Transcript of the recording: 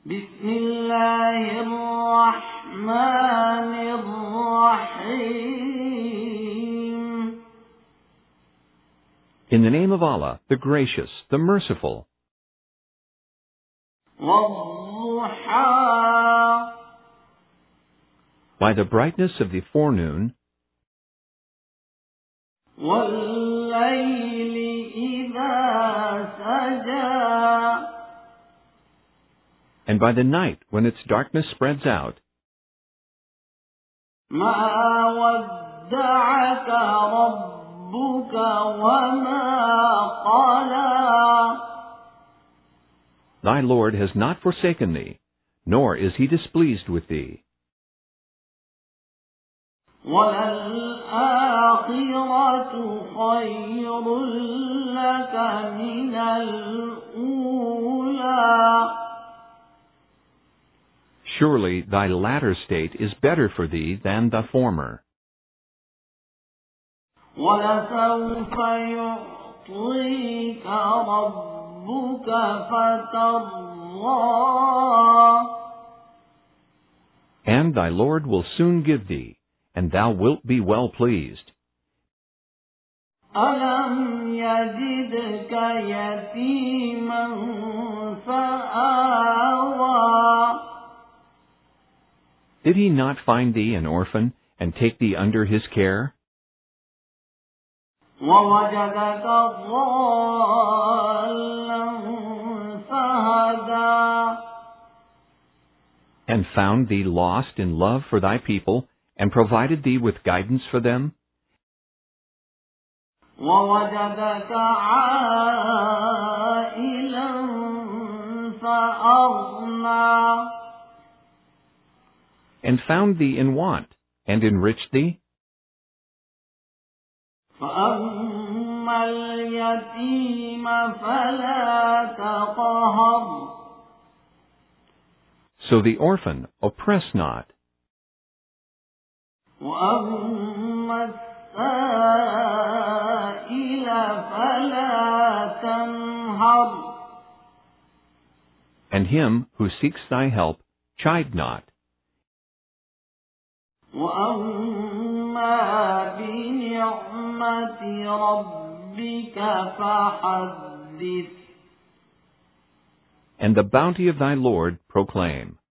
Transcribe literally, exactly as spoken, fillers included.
بسم الله الرحمن الرحيم. In the name of Allah, the Gracious, the Merciful. والضحى. By the brightness of the forenoon, والليل إذا سجى. and by the night when its darkness spreads out, ما ودعك ربك وما قلى. thy Lord has not forsaken thee, nor is he displeased with thee. وَلَلْآخِرَةُ خَيْرٌ لَكَ مِنَ الْأُولَى. Surely thy latter state is better for thee than the former. وَلَسَوْفَ يُعْطِيكَ رَبُّكَ فَتَرْضَىٰ. And thy Lord will soon give thee, and thou wilt be well pleased. أَلَمْ يَجِدْكَ يَتِيمًا فَآوَىٰ. Did he not find thee an orphan, and take thee under his care? وَوَجَدَكَ ضَالًّا فَهَدَىٰ. And found thee lost in love for thy people, and provided thee with guidance for them? وَوَجَدَكَ عَائِلًا فَأَغْنَىٰ. And found thee in want, and enriched thee? فَأَمَّا الْيَتِيمَ فَلَا تَقْهَرْ. So the orphan oppress not. وَأَمَّا السَّائِلَ فَلَا تَنْهَرْ. And him who seeks thy help, chide not. وَأَمَّا بِنِعْمَةِ رَبِّكَ فَحَدِّثْ. And the bounty of thy Lord proclaim.